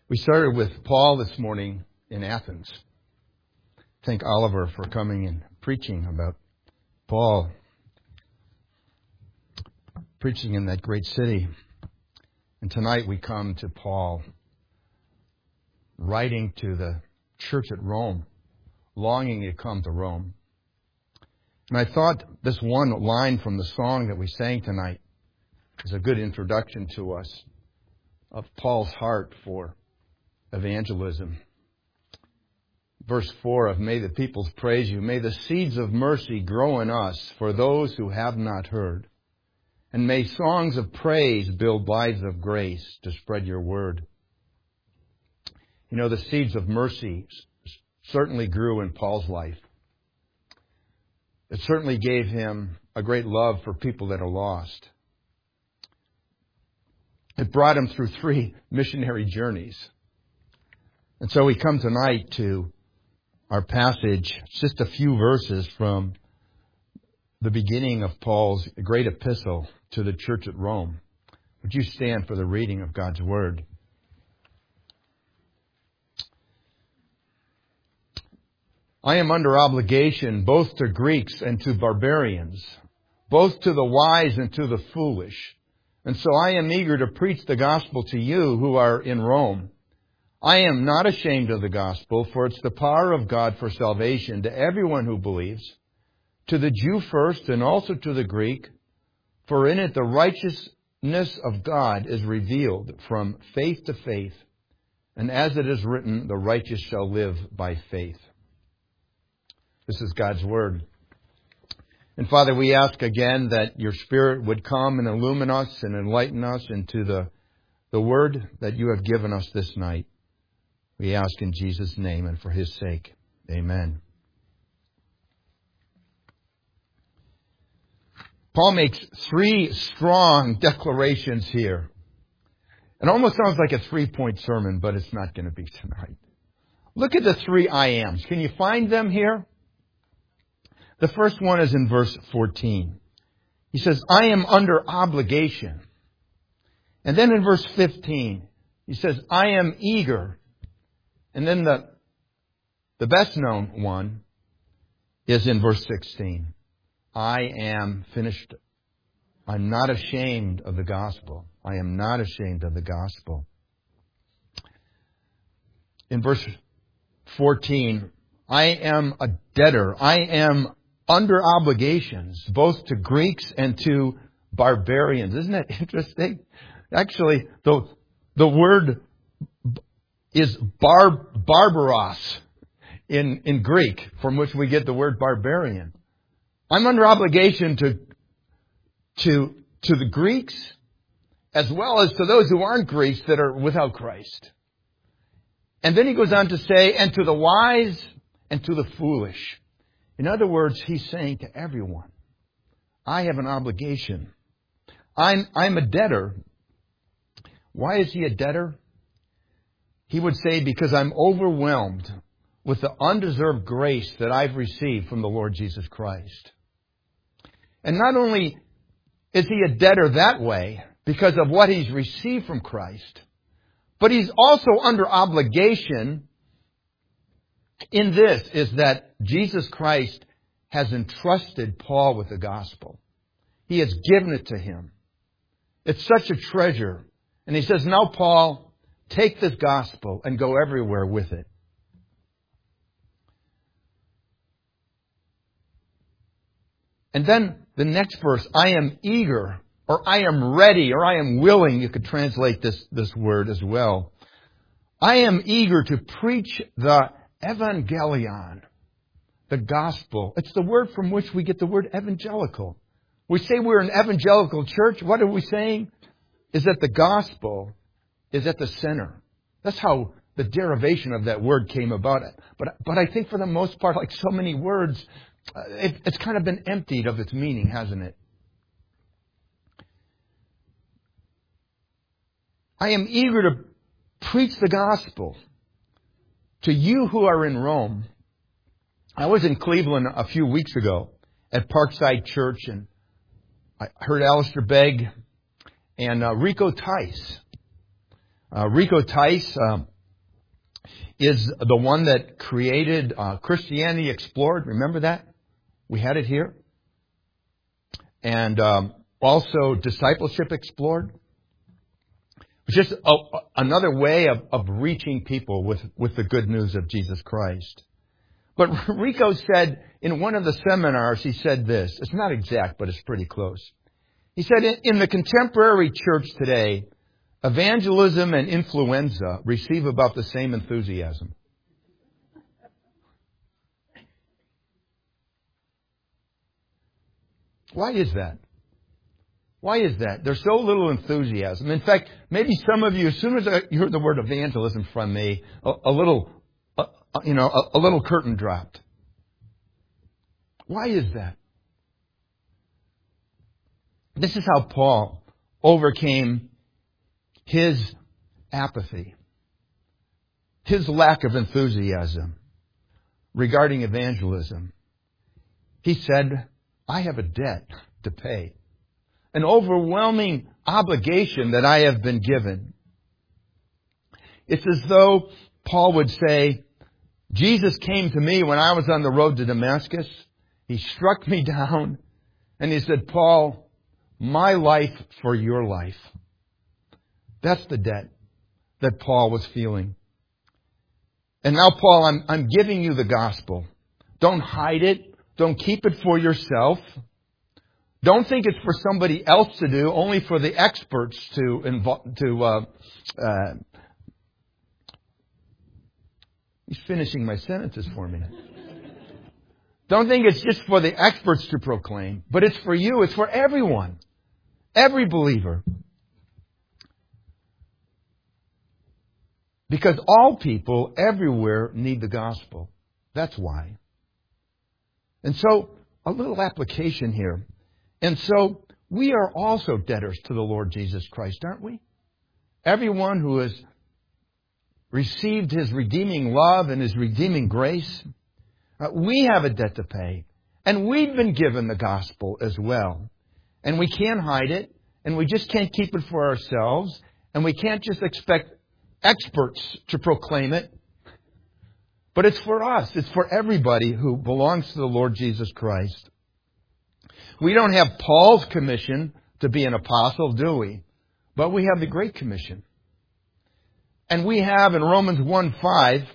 We started with Paul this morning in Athens. Thank Oliver for coming and preaching about Paul, preaching in that great city. And tonight we come to Paul, writing to the church at Rome, longing to come to Rome. And I thought this one line from the song that we sang tonight is a good introduction to us of Paul's heart for evangelism. Verse 4 of May the peoples praise you. May the seeds of mercy grow in us for those who have not heard. And may songs of praise build lives of grace to spread your word. You know, the seeds of mercy certainly grew in Paul's life. It certainly gave him a great love for people that are lost. It brought him through 3 missionary journeys. And so we come tonight to our passage, just a few verses from the beginning of Paul's great epistle to the church at Rome. Would you stand for the reading of God's Word? I am under obligation both to Greeks and to barbarians, both to the wise and to the foolish. And so I am eager to preach the gospel to you who are in Rome. I am not ashamed of the gospel, for it's the power of God for salvation to everyone who believes, to the Jew first and also to the Greek, for in it the righteousness of God is revealed from faith to faith, and as it is written, the righteous shall live by faith. This is God's Word. And Father, we ask again that your Spirit would come and illumine us and enlighten us into the Word that you have given us this night. We ask in Jesus' name and for His sake. Amen. Paul makes 3 strong declarations here. It almost sounds like a 3-point sermon, but it's not going to be tonight. Look at the 3 I ams. Can you find them here? The first one is in verse 14. He says, I am under obligation. And then in verse 15, he says, I am eager. And then the best known one is in verse 16. I am finished. I'm not ashamed of the gospel. I am not ashamed of the gospel. In verse 14, I am a debtor. I am under obligations, both to Greeks and to barbarians. Isn't that interesting? Actually, the word is barbaros in Greek, from which we get the word barbarian. I'm under obligation to the Greeks, as well as to those who aren't Greeks that are without Christ. And then he goes on to say, and to the wise and to the foolish. In other words, he's saying to everyone, I have an obligation. I'm a debtor. Why is he a debtor? He would say, because I'm overwhelmed with the undeserved grace that I've received from the Lord Jesus Christ. And not only is he a debtor that way, because of what he's received from Christ, but he's also under obligation in this, is that Jesus Christ has entrusted Paul with the gospel. He has given it to him. It's such a treasure. And he says, now Paul, take this gospel and go everywhere with it. And then the next verse, I am eager, or I am ready, or I am willing. You could translate this word as well. I am eager to preach the evangelion, the gospel. It's the word from which we get the word evangelical. We say we're an evangelical church. What are we saying? Is that the gospel is at the center. That's how the derivation of that word came about. But I think for the most part, like so many words, it's kind of been emptied of its meaning, hasn't it? I am eager to preach the gospel to you who are in Rome. I was in Cleveland a few weeks ago at Parkside Church, and I heard Alistair Begg and Rico Tice. Rico Tice is the one that created Christianity Explored. Remember that? We had it here. And also Discipleship Explored. It's just another way of reaching people with the good news of Jesus Christ. But Rico said in one of the seminars, he said this. It's not exact, but it's pretty close. He said, in the contemporary church today, evangelism and influenza receive about the same enthusiasm. Why is that? Why is that? There's so little enthusiasm. In fact, maybe some of you, as soon as you heard the word evangelism from me, a little curtain dropped. Why is that? This is how Paul overcame his apathy, his lack of enthusiasm regarding evangelism. He said, I have a debt to pay, an overwhelming obligation that I have been given. It's as though Paul would say, Jesus came to me when I was on the road to Damascus. He struck me down and he said, Paul, my life for your life. That's the debt that Paul was feeling. And now, Paul, I'm giving you the gospel. Don't hide it. Don't keep it for yourself. Don't think it's for somebody else to do, only for the experts he's finishing my sentences for me. Don't think it's just for the experts to proclaim, but it's for you. It's for everyone. Every believer. Because all people everywhere need the gospel. That's why. And so, a little application here. And so, we are also debtors to the Lord Jesus Christ, aren't we? Everyone who has received His redeeming love and His redeeming grace, we have a debt to pay. And we've been given the gospel as well. And we can't hide it. And we just can't keep it for ourselves. And we can't just expect experts to proclaim it. But it's for us. It's for everybody who belongs to the Lord Jesus Christ. We don't have Paul's commission to be an apostle, do we? But we have the Great Commission. And we have in Romans 1:5,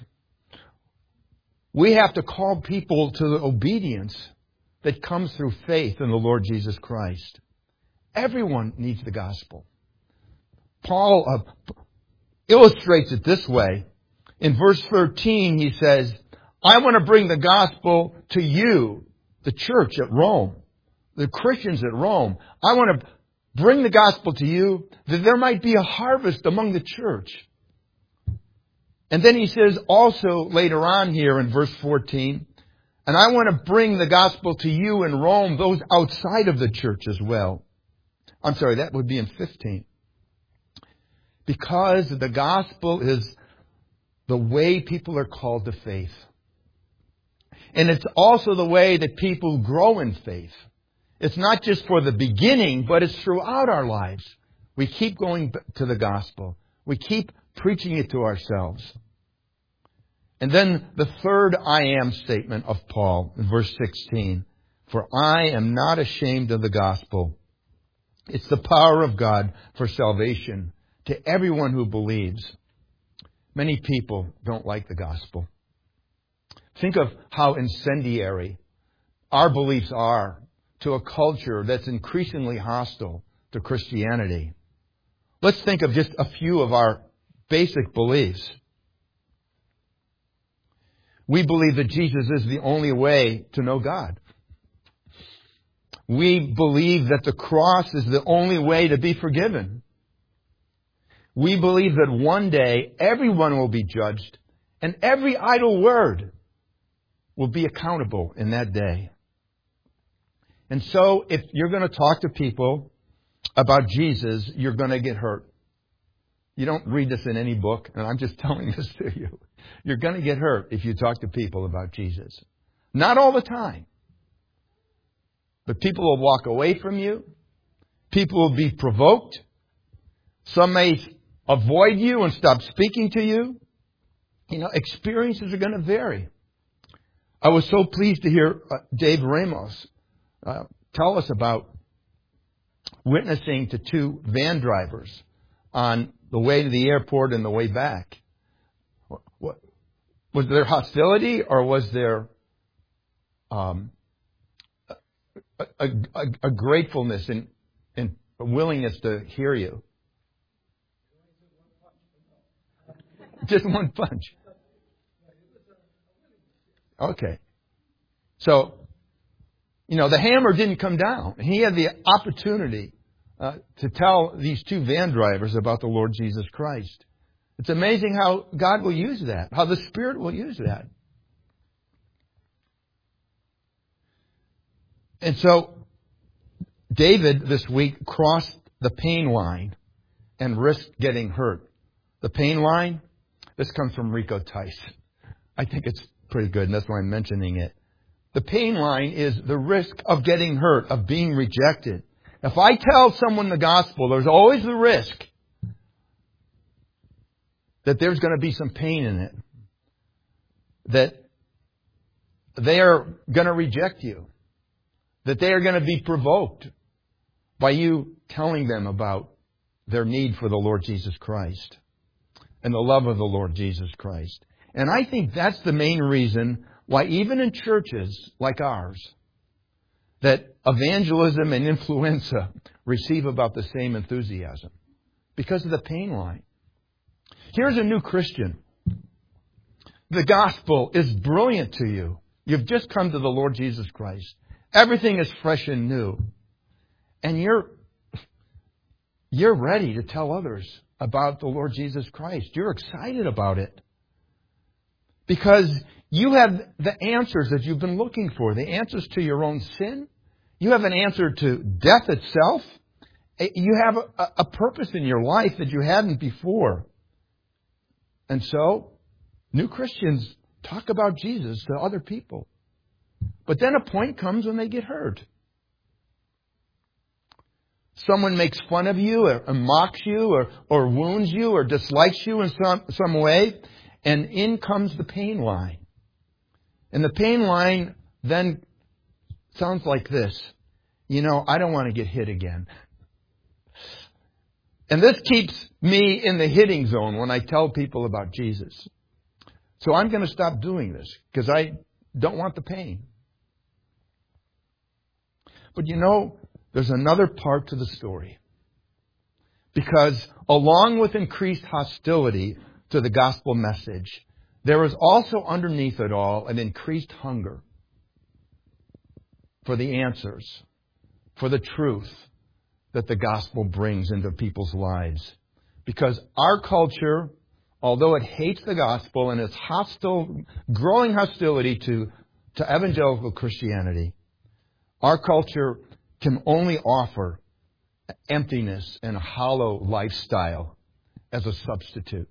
we have to call people to the obedience that comes through faith in the Lord Jesus Christ. Everyone needs the gospel. Paul illustrates it this way. In verse 13, he says, I want to bring the gospel to you, the church at Rome, the Christians at Rome. I want to bring the gospel to you that there might be a harvest among the church. And then he says also later on here in verse 14, and I want to bring the gospel to you in Rome, those outside of the church as well. I'm sorry, that would be in 15. Because the gospel is the way people are called to faith. And it's also the way that people grow in faith. It's not just for the beginning, but it's throughout our lives. We keep going to the gospel. We keep preaching it to ourselves. And then the third I am statement of Paul in verse 16. For I am not ashamed of the gospel. It's the power of God for salvation to everyone who believes. Many people don't like the gospel. Think of how incendiary our beliefs are to a culture that's increasingly hostile to Christianity. Let's think of just a few of our basic beliefs. We believe that Jesus is the only way to know God. We believe that the cross is the only way to be forgiven. We believe that one day everyone will be judged and every idle word will be accountable in that day. And so if you're going to talk to people about Jesus, you're going to get hurt. You don't read this in any book, and I'm just telling this to you. You're going to get hurt if you talk to people about Jesus. Not all the time. But people will walk away from you. People will be provoked. Some may avoid you and stop speaking to you. Experiences are going to vary. I was so pleased to hear Dave Ramos tell us about witnessing to two van drivers on the way to the airport and the way back. What, was there hostility, or was there a gratefulness and a willingness to hear you? Just one punch. Okay. So, the hammer didn't come down. He had the opportunity to tell these two van drivers about the Lord Jesus Christ. It's amazing how God will use that, how the Spirit will use that. And so, David this week crossed the pain line and risked getting hurt. The pain line, this comes from Rico Tice. I think it's pretty good, and that's why I'm mentioning it. The pain line is the risk of getting hurt, of being rejected. If I tell someone the gospel, there's always the risk that there's going to be some pain in it. That they are going to reject you. That they are going to be provoked by you telling them about their need for the Lord Jesus Christ and the love of the Lord Jesus Christ. And I think that's the main reason why even in churches like ours, that evangelism and influenza receive about the same enthusiasm. Because of the pain line. Here's a new Christian. The gospel is brilliant to you. You've just come to the Lord Jesus Christ. Everything is fresh and new. And you're ready to tell others about the Lord Jesus Christ. You're excited about it. Because you have the answers that you've been looking for. The answers to your own sin. You have an answer to death itself. You have a purpose in your life that you hadn't before. And so, new Christians talk about Jesus to other people. But then a point comes when they get hurt. Someone makes fun of you or mocks you or wounds you or dislikes you in some way. And in comes the pain line. And the pain line then sounds like this. I don't want to get hit again. And this keeps me in the hitting zone when I tell people about Jesus. So I'm going to stop doing this because I don't want the pain. But there's another part to the story. Because along with increased hostility to the gospel message, there is also underneath it all an increased hunger for the answers, for the truth that the gospel brings into people's lives. Because our culture, although it hates the gospel and it's growing hostility to evangelical Christianity, our culture can only offer emptiness and a hollow lifestyle as a substitute.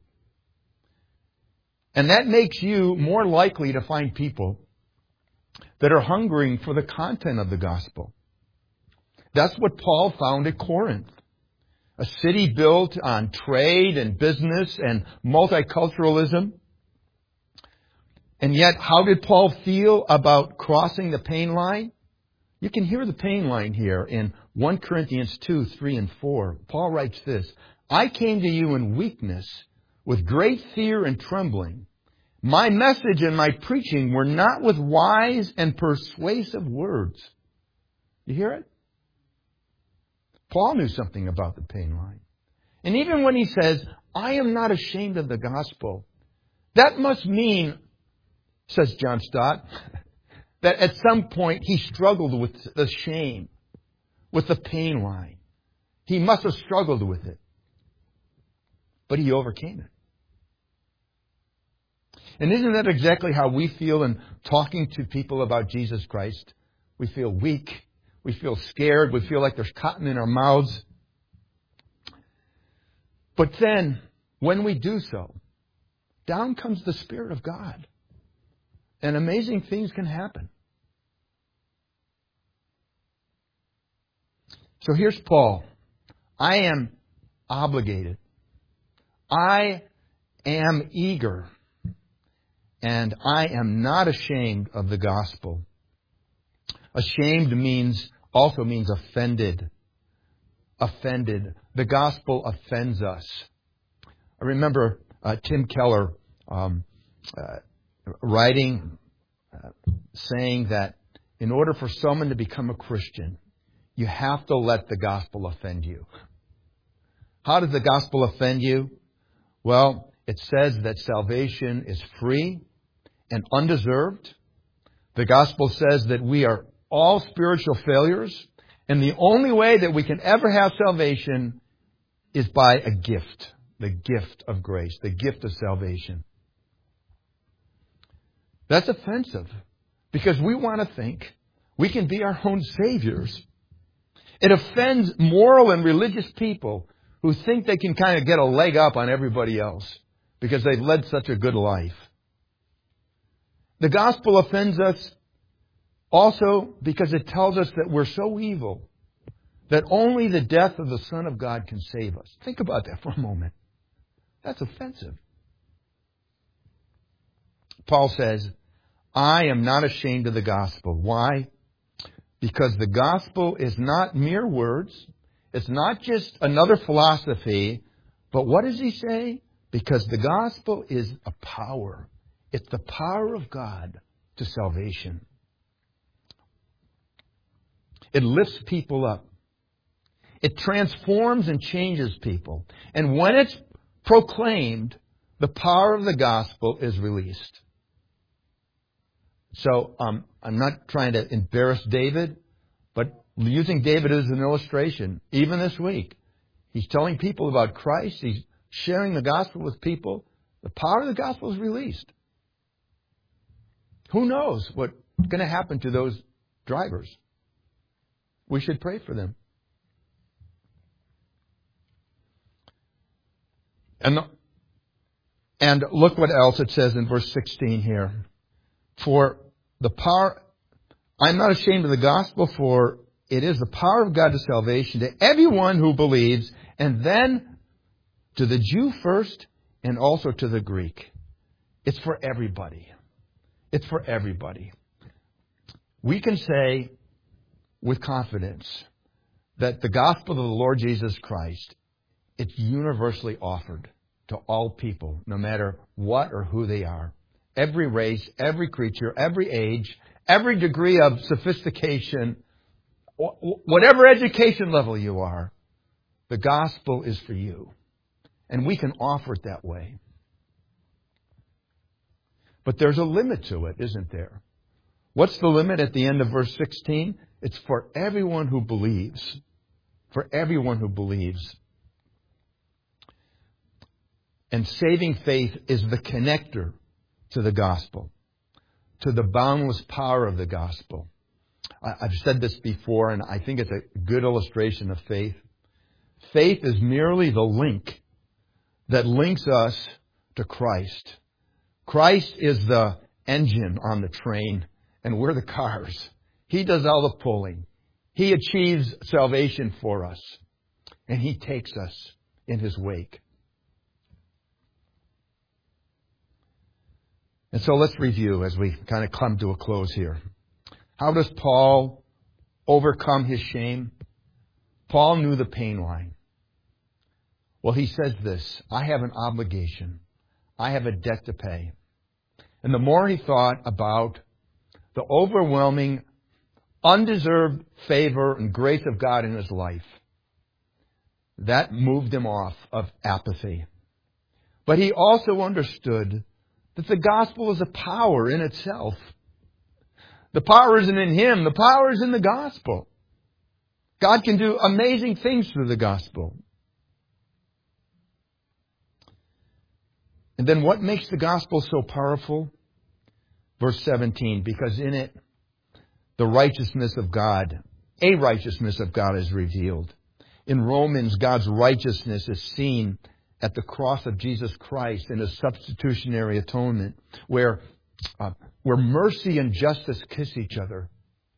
And that makes you more likely to find people that are hungering for the content of the gospel. That's what Paul found at Corinth. A city built on trade and business and multiculturalism. And yet, how did Paul feel about crossing the pain line? You can hear the pain line here in 1 Corinthians 2, 3, and 4. Paul writes this, I came to you in weakness, with great fear and trembling. My message and my preaching were not with wise and persuasive words. You hear it? Paul knew something about the pain line. And even when he says, I am not ashamed of the gospel, that must mean, says John Stott, that at some point he struggled with the shame, with the pain line. He must have struggled with it. But he overcame it. And isn't that exactly how we feel in talking to people about Jesus Christ? We feel weak. We feel scared. We feel like there's cotton in our mouths. But then, when we do so, down comes the Spirit of God. And amazing things can happen. So here's Paul. I am obligated. I am eager. And I am not ashamed of the gospel. Ashamed also means offended. Offended. The gospel offends us. I remember Tim Keller writing, saying that in order for someone to become a Christian, you have to let the gospel offend you. How does the gospel offend you? Well, it says that salvation is free and undeserved. The gospel says that we are all spiritual failures, and the only way that we can ever have salvation is by a gift, the gift of grace, the gift of salvation. That's offensive because we want to think we can be our own saviors. It offends moral and religious people who think they can kind of get a leg up on everybody else because they've led such a good life. The gospel offends us also because it tells us that we're so evil that only the death of the Son of God can save us. Think about that for a moment. That's offensive. Paul says, I am not ashamed of the gospel. Why? Because the gospel is not mere words. It's not just another philosophy. But what does he say? Because the gospel is a power. It's the power of God to salvation. It lifts people up. It transforms and changes people. And when it's proclaimed, the power of the gospel is released. So I'm not trying to embarrass David, but using David as an illustration, even this week, he's telling people about Christ. He's sharing the gospel with people. The power of the gospel is released. Who knows what's going to happen to those drivers? We should pray for them. And look what else it says in verse 16 here. For the power, I'm not ashamed of the gospel, for it is the power of God to salvation to everyone who believes, and then to the Jew first, and also to the Greek. It's for everybody. It's for everybody. We can say with confidence that the gospel of the Lord Jesus Christ, it's universally offered to all people, no matter what or who they are. Every race, every creature, every age, every degree of sophistication, whatever education level you are, the gospel is for you. And we can offer it that way. But there's a limit to it, isn't there? What's the limit at the end of verse 16? It's for everyone who believes. For everyone who believes. And saving faith is the connector to the gospel, to the boundless power of the gospel. I've said this before, and I think it's a good illustration of faith. Faith is merely the link that links us to Christ. Christ is the engine on the train, and we're the cars. He does all the pulling. He achieves salvation for us, and He takes us in His wake. And so let's review as we kind of come to a close here. How does Paul overcome his shame? Paul knew the pain line. Well, he says this, I have an obligation. I have a debt to pay. And the more he thought about the overwhelming, undeserved favor and grace of God in his life, that moved him off of apathy. But he also understood that the gospel is a power in itself. The power isn't in him. The power is in the gospel. God can do amazing things through the gospel. And then what makes the gospel so powerful? Verse 17, because in it, the righteousness of God, a righteousness of God is revealed. In Romans, God's righteousness is seen at the cross of Jesus Christ in His substitutionary atonement, where mercy and justice kiss each other.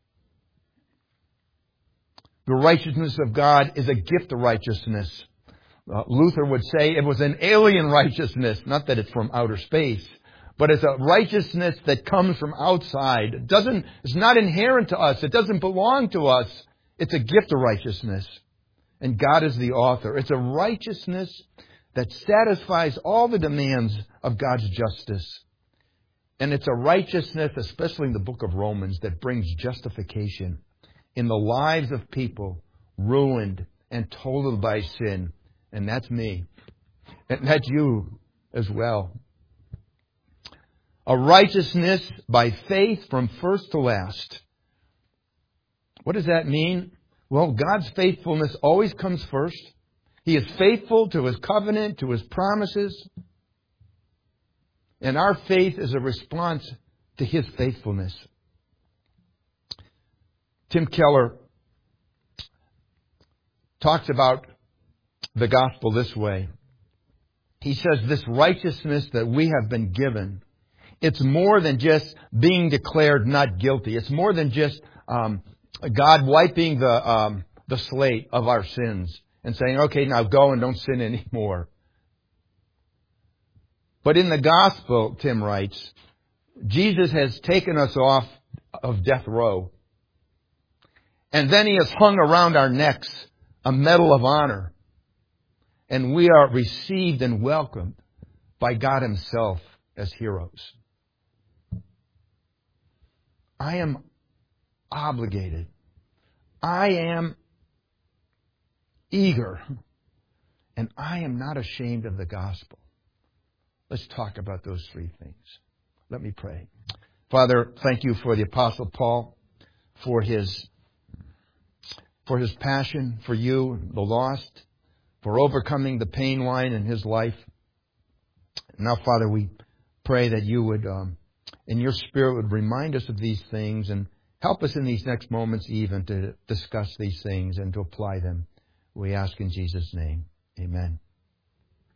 The righteousness of God is a gift of righteousness. Luther would say it was an alien righteousness, not that it's from outer space, but it's a righteousness that comes from outside. It's not inherent to us. It doesn't belong to us. It's a gift of righteousness. And God is the author. It's a righteousness that satisfies all the demands of God's justice. And it's a righteousness, especially in the book of Romans, that brings justification in the lives of people ruined and totaled by sin. And that's me. And that's you as well. A righteousness by faith from first to last. What does that mean? Well, God's faithfulness always comes first. He is faithful to His covenant, to His promises. And our faith is a response to His faithfulness. Tim Keller talks about the gospel this way. He says this righteousness that we have been given, it's more than just being declared not guilty. It's more than just God wiping the slate of our sins and saying, okay, now go and don't sin anymore. But in the gospel, Tim writes, Jesus has taken us off of death row. And then He has hung around our necks a medal of honor. And we are received and welcomed by God Himself as heroes. I am obligated. I am eager. And I am not ashamed of the gospel. Let's talk about those three things. Let me pray. Father, thank You for the Apostle Paul, for his passion for You, the lost, for overcoming the pain line in his life. Now, Father, we pray that You would, in Your Spirit, would remind us of these things and help us in these next moments even to discuss these things and to apply them. We ask in Jesus' name. Amen.